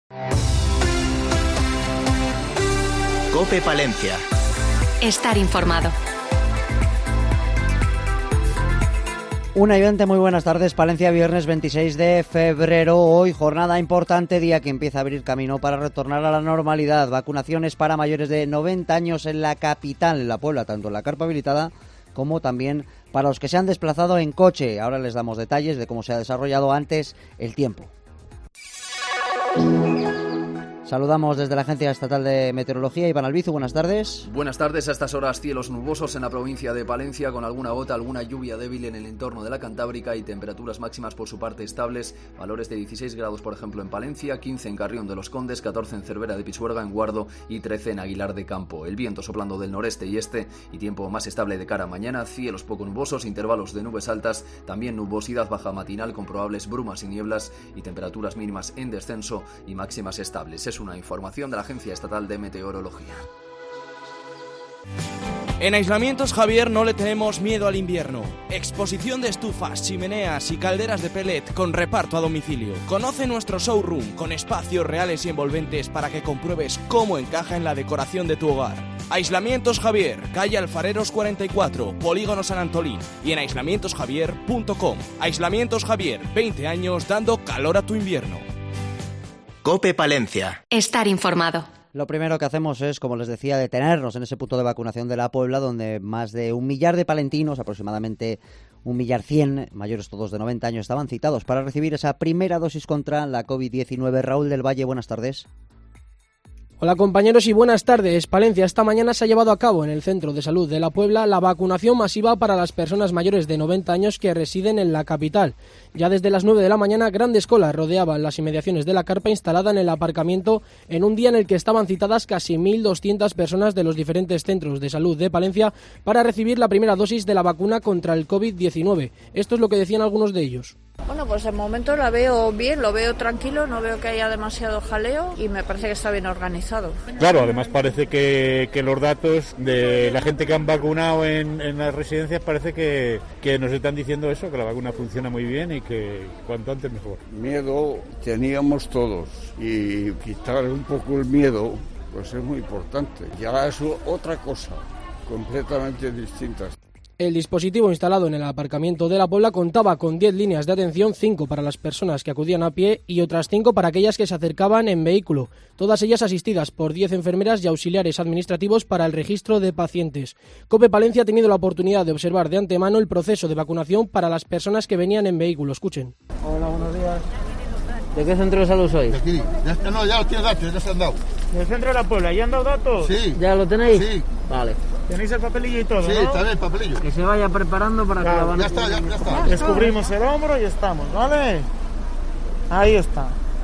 COPE Palencia. Estar informado. 1:20, muy buenas tardes. Palencia, viernes 26 de febrero. Hoy jornada importante, día que empieza a abrir camino para retornar a la normalidad. Vacunaciones para mayores de 90 años en la capital, en la Puebla, tanto en la carpa habilitada como también para los que se han desplazado en coche. Ahora les damos detalles de cómo se ha desarrollado antes el tiempo. Saludamos desde la Agencia Estatal de Meteorología. Iván Albizu, buenas tardes. Buenas tardes. A estas horas cielos nubosos en la provincia de Palencia, con alguna gota, alguna lluvia débil en el entorno de la Cantábrica y temperaturas máximas por su parte estables. Valores de 16 grados, por ejemplo, en Palencia, 15 en Carrión de los Condes, 14 en Cervera de Pisuerga, en Guardo y 13 en Aguilar de Campo. El viento soplando del noreste y este y tiempo más estable de cara a mañana. Cielos poco nubosos, intervalos de nubes altas, también nubosidad baja matinal con probables brumas y nieblas y temperaturas mínimas en descenso y máximas estables. Es una información de la Agencia Estatal de Meteorología. En Aislamientos Javier no le tenemos miedo al invierno. Exposición de estufas, chimeneas y calderas de pellet con reparto a domicilio. Conoce nuestro showroom con espacios reales y envolventes para que compruebes cómo encaja en la decoración de tu hogar. Aislamientos Javier, calle Alfareros 44, Polígono San Antolín y en aislamientosjavier.com. Aislamientos Javier, 20 años dando calor a tu invierno. COPE Palencia. Estar informado. Lo primero que hacemos es, como les decía, detenernos en ese punto de vacunación de la Puebla, donde más de 1 millar de palentinos, aproximadamente 1.100.000, mayores todos de 90 años, estaban citados para recibir esa primera dosis contra la COVID-19. Raúl del Valle, buenas tardes. Hola compañeros y buenas tardes. Palencia, esta mañana se ha llevado a cabo en el Centro de Salud de la Puebla la vacunación masiva para las personas mayores de 90 años que residen en la capital. Ya desde las 9 de la mañana, grandes colas rodeaban las inmediaciones de la carpa instalada en el aparcamiento en un día en el que estaban citadas casi 1.200 personas de los diferentes centros de salud de Palencia para recibir la primera dosis de la vacuna contra el COVID-19. Esto es lo que decían algunos de ellos. Bueno, pues de momento la veo bien, lo veo tranquilo, no veo que haya demasiado jaleo y me parece que está bien organizado. Claro, además parece que los datos de la gente que han vacunado en las residencias parece que nos están diciendo eso, que la vacuna funciona muy bien y que cuanto antes mejor. Miedo teníamos todos y quitar un poco el miedo pues es muy importante. Ya es otra cosa, completamente distinta. El dispositivo instalado en el aparcamiento de la Puebla contaba con 10 líneas de atención, 5 para las personas que acudían a pie y otras 5 para aquellas que se acercaban en vehículo, todas ellas asistidas por 10 enfermeras y auxiliares administrativos para el registro de pacientes. COPE Palencia ha tenido la oportunidad de observar de antemano el proceso de vacunación para las personas que venían en vehículo. Escuchen. Hola, buenos días. ¿De qué centro de salud sois? De aquí. Ya los tienes datos, ya se han dado. ¿Del centro de la Puebla? ¿Ya han dado datos? Sí. ¿Ya lo tenéis? Sí. Vale. ¿Tenéis el papelillo y todo? Sí, ¿no? está bien el papelillo. Que se vaya preparando para claro, que la van a... Ya está. Descubrimos el hombro y estamos, ¿vale? Ahí está.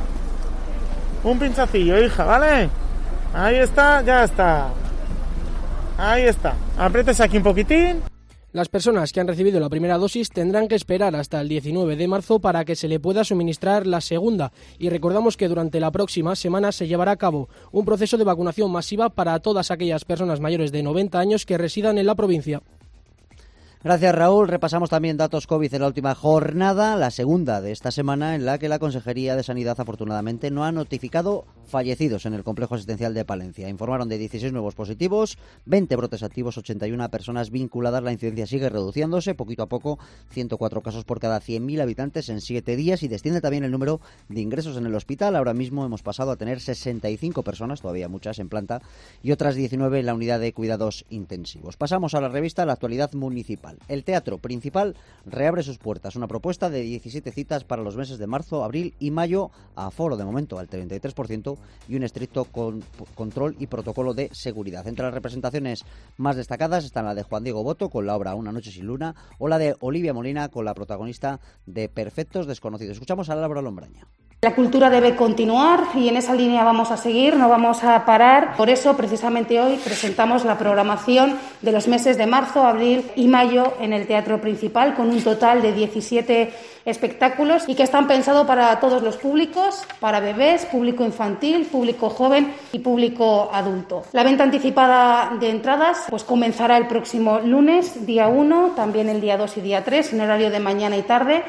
Un pinchacillo, hija, ¿vale? Ahí está, ya está. Ahí está. Apriétese aquí un poquitín. Las personas que han recibido la primera dosis tendrán que esperar hasta el 19 de marzo para que se le pueda suministrar la segunda. Y recordamos que durante la próxima semana se llevará a cabo un proceso de vacunación masiva para todas aquellas personas mayores de 90 años que residan en la provincia. Gracias, Raúl. Repasamos también datos COVID en la última jornada, la segunda de esta semana, en la que la Consejería de Sanidad, afortunadamente, no ha notificado fallecidos en el complejo asistencial de Palencia. Informaron de 16 nuevos positivos, 20 brotes activos, 81 personas vinculadas. La incidencia sigue reduciéndose poquito a poco, 104 casos por cada 100.000 habitantes en 7 días, y desciende también el número de ingresos en el hospital. Ahora mismo hemos pasado a tener 65 personas, todavía muchas en planta, y otras 19 en la unidad de cuidados intensivos. Pasamos a la revista La Actualidad Municipal. El Teatro Principal reabre sus puertas. Una propuesta de 17 citas para los meses de marzo, abril y mayo, a aforo de momento al 33% y un estricto control y protocolo de seguridad. Entre las representaciones más destacadas están la de Juan Diego Boto con la obra Una noche sin luna o la de Olivia Molina con la protagonista de Perfectos desconocidos. Escuchamos a Laura Lombraña. La cultura debe continuar y en esa línea vamos a seguir, no vamos a parar. Por eso, precisamente hoy, presentamos la programación de los meses de marzo, abril y mayo en el Teatro Principal, con un total de 17 espectáculos y que están pensados para todos los públicos, para bebés, público infantil, público joven y público adulto. La venta anticipada de entradas pues comenzará el próximo lunes, día 1, también el día 2 y día 3, en horario de mañana y tarde.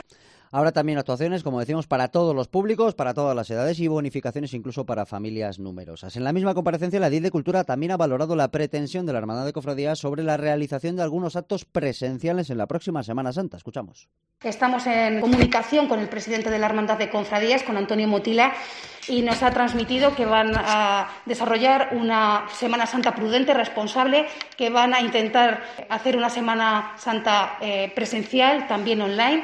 Habrá también actuaciones, como decimos, para todos los públicos, para todas las edades y bonificaciones incluso para familias numerosas. En la misma comparecencia, la edil de Cultura también ha valorado la pretensión de la Hermandad de Cofradías sobre la realización de algunos actos presenciales en la próxima Semana Santa. Escuchamos. Estamos en comunicación con el presidente de la Hermandad de Cofradías, con Antonio Motila, y nos ha transmitido que van a desarrollar una Semana Santa prudente, responsable, que van a intentar hacer una Semana Santa presencial, también online.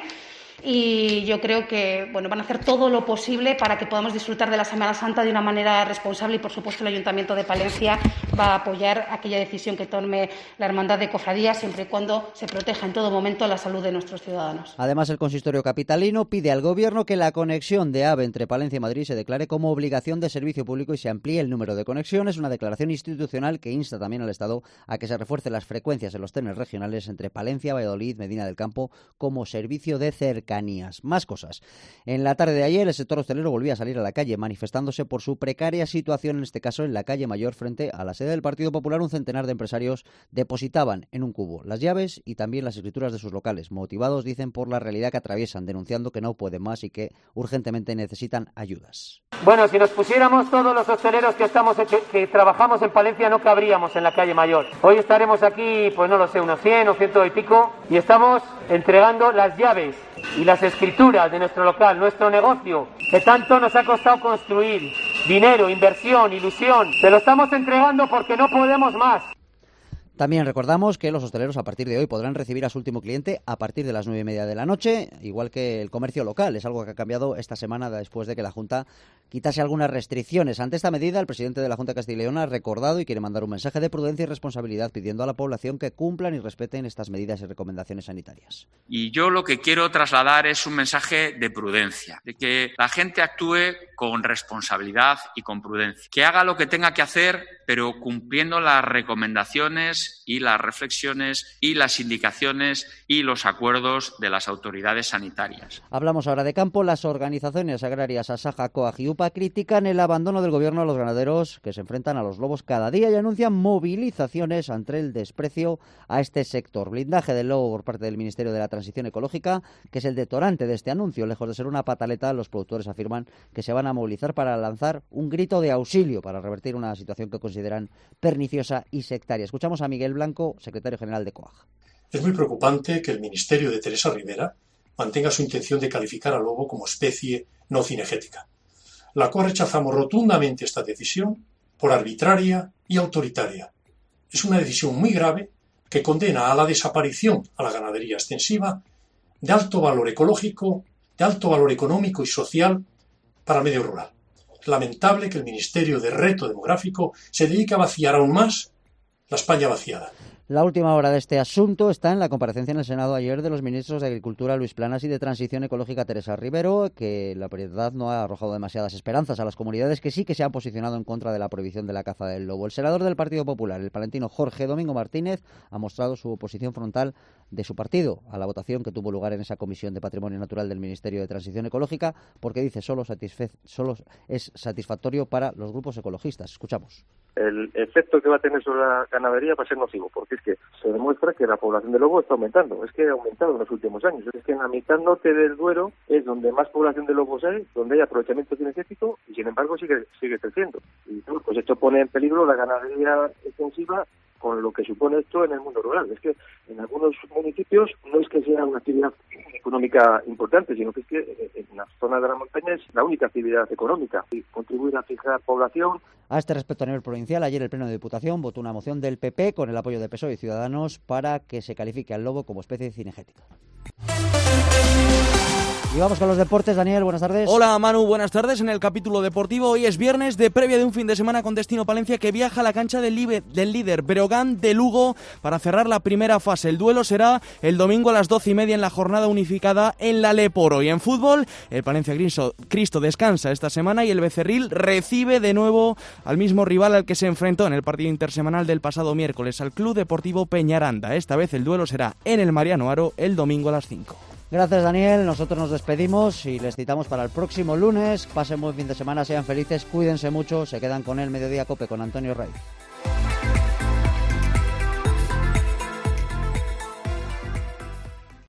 Y yo creo que van a hacer todo lo posible para que podamos disfrutar de la Semana Santa de una manera responsable y, por supuesto, el Ayuntamiento de Palencia va a apoyar aquella decisión que tome la Hermandad de Cofradías, siempre y cuando se proteja en todo momento la salud de nuestros ciudadanos. Además, el consistorio capitalino pide al Gobierno que la conexión de AVE entre Palencia y Madrid se declare como obligación de servicio público y se amplíe el número de conexiones, una declaración institucional que insta también al Estado a que se refuercen las frecuencias en los trenes regionales entre Palencia, Valladolid, Medina del Campo como servicio de cercanía. Más cosas. En la tarde de ayer, el sector hostelero volvía a salir a la calle, manifestándose por su precaria situación, en este caso en la calle Mayor, frente a la sede del Partido Popular. Un centenar de empresarios depositaban en un cubo las llaves y también las escrituras de sus locales, motivados, dicen, por la realidad que atraviesan, denunciando que no pueden más y que urgentemente necesitan ayudas. Bueno, si nos pusiéramos todos los hosteleros que trabajamos en Palencia, no cabríamos en la calle Mayor. Hoy estaremos aquí, pues no lo sé, unos 100 o 100 y pico, y estamos entregando las llaves y las escrituras de nuestro local, nuestro negocio, que tanto nos ha costado construir. Dinero, inversión, ilusión. Se lo estamos entregando porque no podemos más. También recordamos que los hosteleros a partir de hoy podrán recibir a su último cliente a partir de las 9:30 de la noche, igual que el comercio local. Es algo que ha cambiado esta semana después de que la Junta quitase algunas restricciones. Ante esta medida, el presidente de la Junta de Castilla y León ha recordado y quiere mandar un mensaje de prudencia y responsabilidad pidiendo a la población que cumplan y respeten estas medidas y recomendaciones sanitarias. Y yo lo que quiero trasladar es un mensaje de prudencia, de que la gente actúe con responsabilidad y con prudencia, que haga lo que tenga que hacer, pero cumpliendo las recomendaciones y las reflexiones y las indicaciones y los acuerdos de las autoridades sanitarias. Hablamos ahora de campo. Las organizaciones agrarias Asaja, COAG y UPA critican el abandono del Gobierno a los ganaderos que se enfrentan a los lobos cada día y anuncian movilizaciones ante el desprecio a este sector. Blindaje del lobo por parte del Ministerio de la Transición Ecológica, que es el detonante de este anuncio. Lejos de ser una pataleta, los productores afirman que se van a movilizar para lanzar un grito de auxilio para revertir una situación que consideran perniciosa y sectaria. Escuchamos a Miguel Blanco, secretario general de COAG. Es muy preocupante que el Ministerio de Teresa Rivera mantenga su intención de calificar al lobo como especie no cinegética. La COAG rechazamos rotundamente esta decisión por arbitraria y autoritaria. Es una decisión muy grave que condena a la desaparición a la ganadería extensiva de alto valor ecológico, de alto valor económico y social para el medio rural. Es lamentable que el Ministerio de Reto Demográfico se dedique a vaciar aún más la España vaciada. La última hora de este asunto está en la comparecencia en el Senado ayer de los ministros de Agricultura Luis Planas y de Transición Ecológica Teresa Rivero, que la verdad no ha arrojado demasiadas esperanzas a las comunidades que sí que se han posicionado en contra de la prohibición de la caza del lobo. El senador del Partido Popular, el palentino Jorge Domingo Martínez, ha mostrado su oposición frontal de su partido a la votación que tuvo lugar en esa Comisión de Patrimonio Natural del Ministerio de Transición Ecológica, porque dice solo es satisfactorio para los grupos ecologistas. Escuchamos. El efecto que va a tener sobre la ganadería va a ser nocivo, porque es que se demuestra que la población de lobo está aumentando. Es que ha aumentado en los últimos años. Es que en la mitad norte del Duero es donde más población de lobos hay, donde hay aprovechamiento cinegético y sin embargo sigue creciendo. Y pues esto pone en peligro la ganadería extensiva con lo que supone esto en el mundo rural. Es que en algunos municipios no es que sea una actividad económica importante, sino que es que en la zona de la montaña es la única actividad económica y contribuir a fijar población. A este respecto, a nivel provincial, ayer el Pleno de Diputación votó una moción del PP con el apoyo de PSOE y Ciudadanos para que se califique al lobo como especie cinegética. Y vamos con los deportes. Daniel, buenas tardes. Hola Manu, buenas tardes. En el capítulo deportivo, hoy es viernes de previa de un fin de semana con destino Palencia, que viaja a la cancha del líder Breogán de Lugo para cerrar la primera fase. El duelo será el domingo a las 12:30 en la jornada unificada en la Leporo. Y en fútbol, el Palencia Cristo descansa esta semana y el Becerril recibe de nuevo al mismo rival al que se enfrentó en el partido intersemanal del pasado miércoles, al Club Deportivo Peñaranda. Esta vez el duelo será en el Mariano Haro el domingo a las 5. Gracias, Daniel. Nosotros nos despedimos y les citamos para el próximo lunes. Pasen buen fin de semana, sean felices, cuídense mucho. Se quedan con el Mediodía Cope con Antonio Rey.